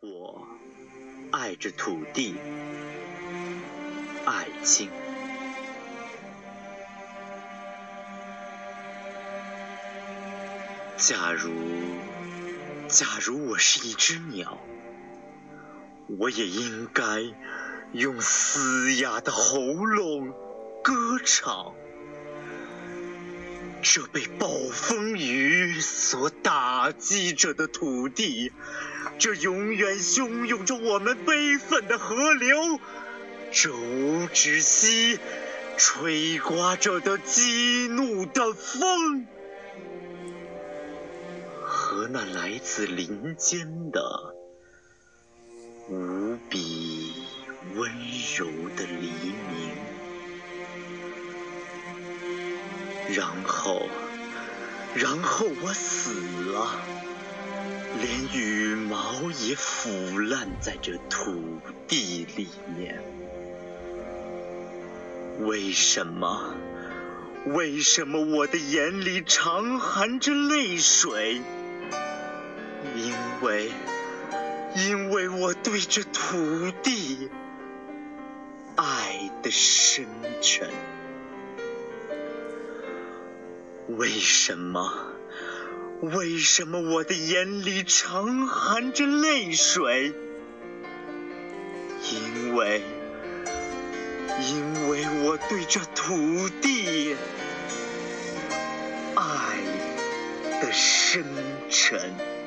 我爱着土地，爱鲸。假如我是一只鸟，我也应该用嘶哑的喉咙歌唱。这被暴风雨所打击着的土地，这永远汹涌着我们悲愤的河流，这无止息吹刮着的激怒的风，和那来自林间的无比温柔的黎明。然后我死了，连羽毛也腐烂在这土地里面。为什么我的眼里常含着泪水？因为我对这土地爱的深沉。为什么我的眼里常含着泪水？因为我对这土地爱的深沉。